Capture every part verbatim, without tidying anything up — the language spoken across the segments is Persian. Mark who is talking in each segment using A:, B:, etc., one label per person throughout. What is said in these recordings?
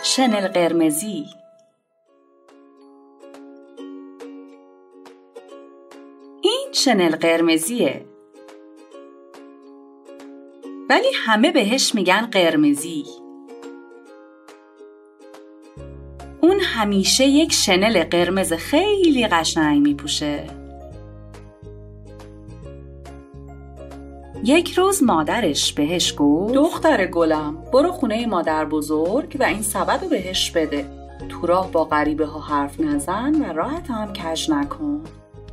A: شنل قرمزی. این شنل قرمزیه، ولی همه بهش میگن قرمزی. اون همیشه یک شنل قرمز خیلی قشنگ میپوشه. یک روز مادرش بهش گفت دختر گلم، برو خونه مادر بزرگ و این سبد رو بهش بده. تو راه با غریبه ها حرف نزن و راحت هم کج نکن.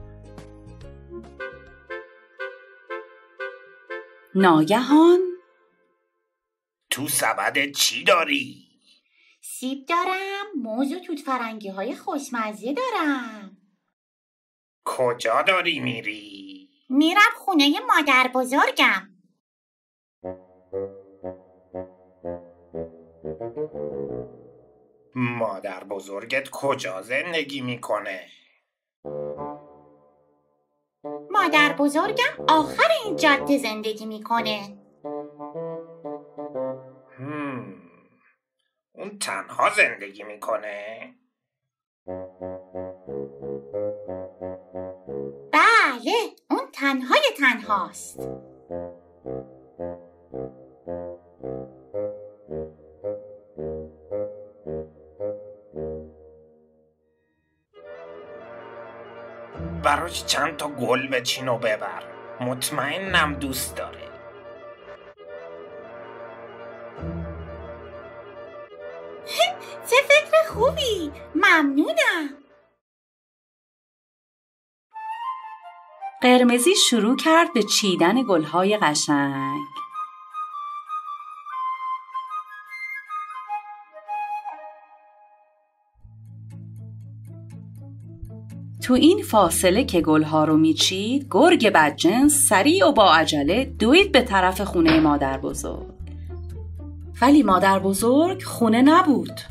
A: ناگهان
B: تو سبدت چی داری؟
C: سیب دارم، موز و توت فرنگی های خوشمزه دارم.
B: کجا داری میری؟
C: میرم خونه مادر بزرگم.
B: مادر بزرگت کجا زندگی میکنه؟
C: مادر بزرگم آخر این جاده زندگی میکنه.
B: هم. اون تنها زندگی میکنه؟
C: بله، اون تنهای تنهاست.
B: براش چند تا گل بچین و ببر، مطمئنم دوست داره.
C: چه فکر خوبی، ممنونم.
A: قرمزی شروع کرد به چیدن گلهای قشنگ. تو این فاصله که گلها رو میچید، گرگ بدجنس سریع و با عجله دوید به طرف خونه مادر بزرگ. ولی مادر بزرگ خونه نبود.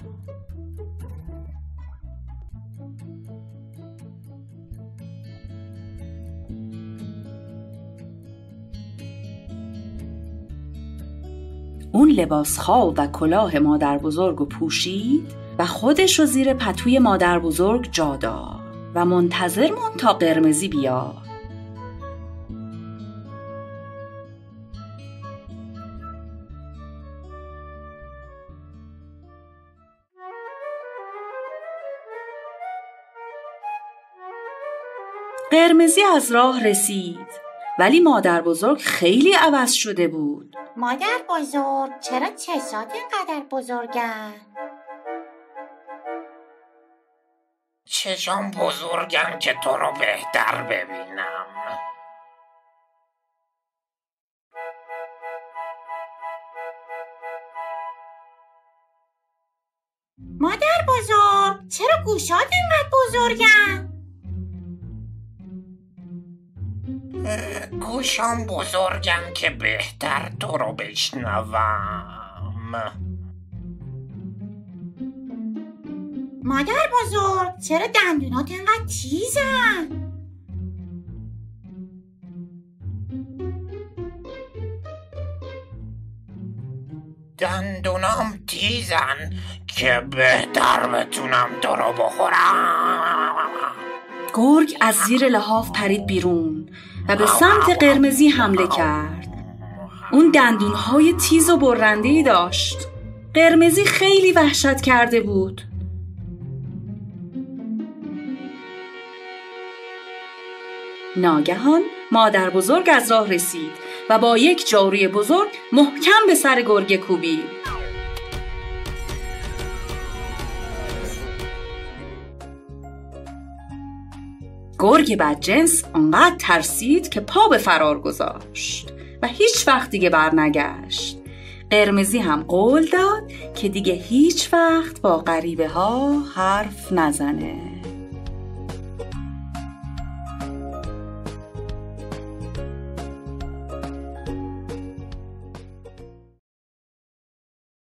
A: اون لباس خواب و کلاه مادر بزرگ رو پوشید و خودش رو زیر پتوی مادر بزرگ جا داد و منتظر موند تا قرمزی بیاد. قرمزی از راه رسید، ولی مادر بزرگ خیلی عوض شده بود.
C: مادر بزرگ، چرا چشات اینقدر بزرگن؟
B: چشام بزرگم که تو رو بهتر ببینم.
C: مادر بزرگ، چرا گوشات اینقدر بزرگن؟
B: گوشام بزرگم که بهتر تو رو بشنوم.
C: مادر بزرگ، چرا دندونات اینقدر تیزن؟
B: دندونام تیزن که بهتر بتونم تو رو بخورم.
A: گرگ از زیر لحاف پرید بیرون و به سمت قرمزی حمله کرد. اون دندونهای تیز و برنده‌ای داشت. قرمزی خیلی وحشت کرده بود. ناگهان مادر بزرگ از راه رسید و با یک جاروی بزرگ محکم به سر گرگ کوبید. گرگ بدجنس انقدر ترسید که پا به فرار گذاشت و هیچ وقت دیگه برنگشت. قرمزی هم قول داد که دیگه هیچ وقت با غریبه ها حرف نزنه.